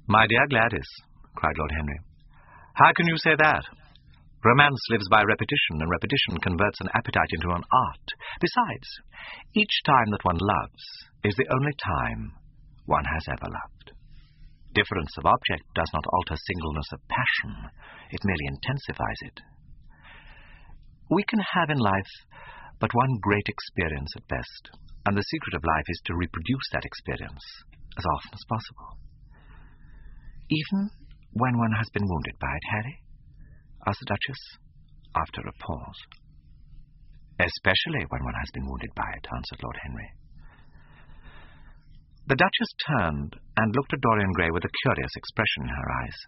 "My dear Gladys," cried Lord Henry, "how can you say that? Romance lives by repetition, and repetition converts an appetite into an art. Besides, each time that one loves is the only time one has ever loved. Difference of object does not alter singleness of passion. It merely intensifies it. We can have in life but one great experience at best, and the secret of life is to reproduce that experience as often as possible." "Even when one has been wounded by it, Harry?" asked the Duchess, after a pause. "Especially when one has been wounded by it," answered Lord Henry. The Duchess turned and looked at Dorian Gray with a curious expression in her eyes.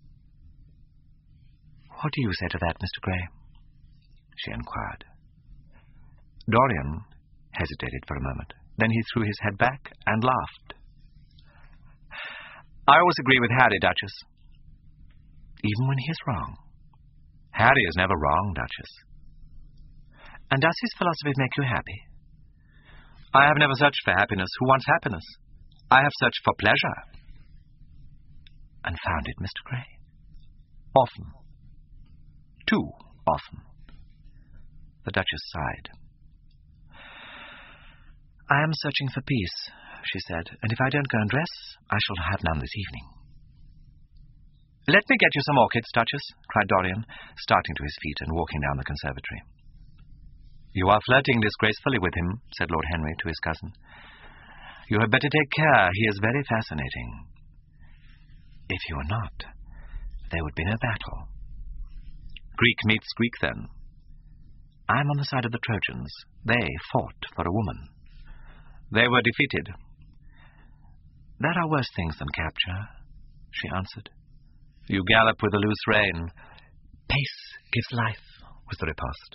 "What do you say to that, Mr. Gray?" she inquired. Dorian hesitated for a moment. Then he threw his head back and laughed. "I always agree with Harry, Duchess." "Even when he is wrong?" "Harry is never wrong, Duchess." "And does his philosophy make you happy?" "I have never searched for happiness. Who wants happiness? I have searched for pleasure." "And found it, Mr. Gray?" "Often. Too often." The Duchess sighed. "I am searching for peace," she said, "and if I don't go and dress, I shall have none this evening." "Let me get you some orchids, Duchess," cried Dorian, starting to his feet and walking down the conservatory. "You are flirting disgracefully with him," said Lord Henry to his cousin. "You had better take care. He is very fascinating." "If you were not, there would be no battle." "Greek meets Greek, then." "I am on the side of the Trojans. They fought for a woman." "They were defeated." "There are worse things than capture," she answered. "You gallop with a loose rein." "Pace gives life," was the riposte.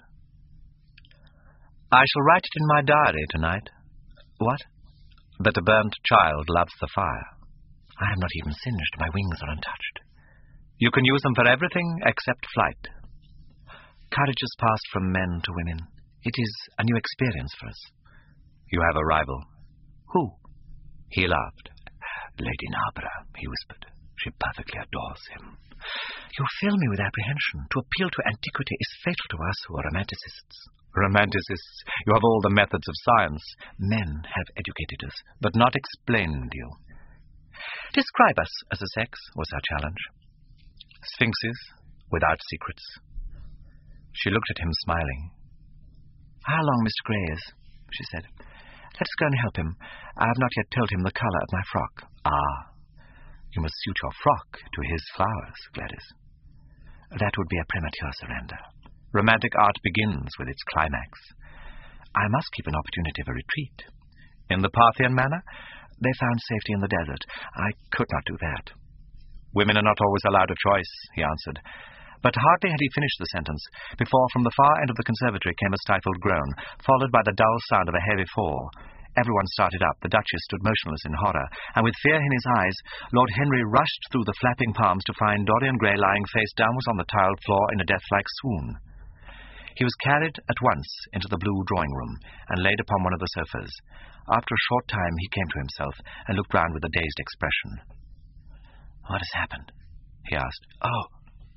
"I shall write it in my diary tonight." "What?" "That a burnt child loves the fire." "I am not even singed. My wings are untouched." "You can use them for everything except flight." "Courage has passed from men to women. It is a new experience for us." "You have a rival." "Who?" He laughed. "Lady Narborough," he whispered. "She perfectly adores him." "You fill me with apprehension. To appeal to antiquity is fatal to us who are romanticists." "Romanticists! You have all the methods of science." "Men have educated us, but not explained you." "Describe us as a sex," was her challenge. "Sphinxes, without secrets." She looked at him, smiling. "How long Mr. Gray is," she said. "Let us go and help him. I have not yet told him the colour of my frock." "Ah, you must suit your frock to his flowers, Gladys." "That would be a premature surrender. Romantic art begins with its climax." "I must keep an opportunity of a retreat." "In the Parthian manner?" "They found safety in the desert. I could not do that." "Women are not always allowed a choice," he answered. But hardly had he finished the sentence before from the far end of the conservatory came a stifled groan, followed by the dull sound of a heavy fall. Everyone started up. The Duchess stood motionless in horror, and with fear in his eyes, Lord Henry rushed through the flapping palms to find Dorian Gray lying face downwards on the tiled floor in a death-like swoon. He was carried at once into the blue drawing-room and laid upon one of the sofas. After a short time he came to himself and looked round with a dazed expression. "What has happened?" he asked. "Oh,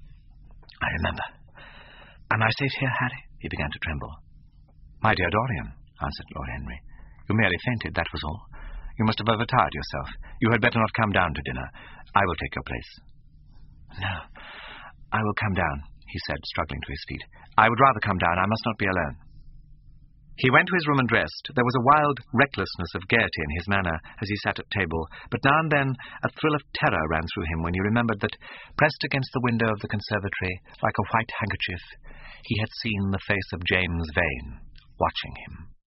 I remember. Am I safe here, Harry?" He began to tremble. "My dear Dorian," answered Lord Henry, "you merely fainted, that was all. You must have overtired yourself. You had better not come down to dinner. I will take your place." "No, I will come down," he said, struggling to his feet. "I would rather come down. I must not be alone." He went to his room and dressed. There was a wild recklessness of gaiety in his manner as he sat at table, but now and then a thrill of terror ran through him when he remembered that, pressed against the window of the conservatory, like a white handkerchief, he had seen the face of James Vane watching him.